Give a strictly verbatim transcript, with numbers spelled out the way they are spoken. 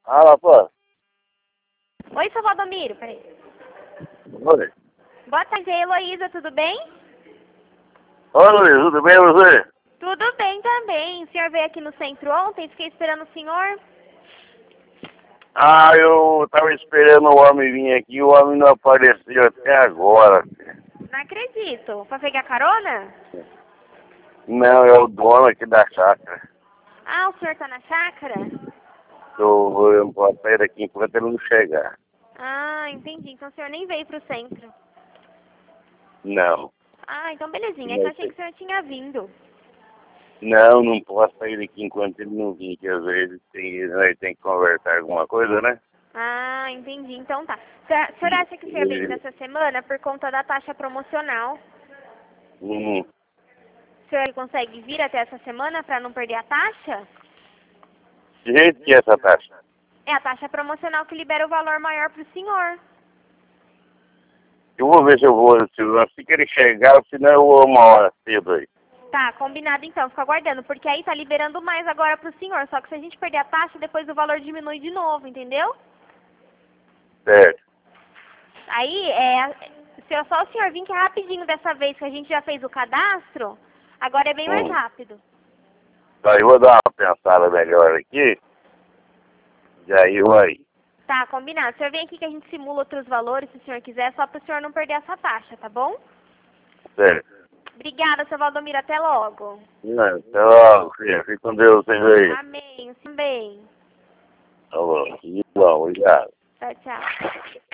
Ah, pô. Oi, seu Valdomiro, peraí. Oi. Boa tarde, Heloísa, tudo bem? Oi, Luiz, tudo bem você? Tudo bem também. O senhor veio aqui no centro ontem, fiquei esperando o senhor. Ah, eu tava esperando o homem vir aqui, o homem não apareceu até agora. Não acredito. Pra pegar carona? Não, é o dono aqui da chácara. Ah, o senhor tá na chácara? Eu, eu não posso sair daqui enquanto ele não chegar. Ah, entendi. Então o senhor nem veio pro centro. Não. Ah, então belezinha. É que eu achei que o senhor tinha vindo. Não, não posso sair daqui enquanto ele não vir, que às vezes tem, nós tem que conversar alguma coisa, né? Ah, entendi. Então tá. O senhor o senhor acha que o senhor vem essa semana por conta da taxa promocional? Hum, O senhor consegue vir até essa semana para não perder a taxa? que jeito que é essa taxa? É a taxa promocional que libera o valor maior pro senhor. Eu vou ver se eu vou, se, assim que ele chegar, senão eu vou uma hora cedo aí. Tá, combinado então, fica aguardando, porque aí tá liberando mais agora pro senhor, só que se a gente perder a taxa, depois o valor diminui de novo, entendeu? Certo. Aí, é, se é só o senhor vir que é rapidinho dessa vez, que a gente já fez o cadastro, agora é bem mais Hum. rápido. Tá, eu vou dar uma pensada melhor aqui, e aí eu aí. Tá, combinado. O senhor vem aqui que a gente simula outros valores, se o senhor quiser, só pro senhor não perder essa taxa, tá bom? Certo. Obrigada, seu Valdomiro, até logo. Não, até logo, filha. Fique com Deus, vocês aí. Amém, sim bem. Tá bom. Igual, obrigado. Tchau, tchau.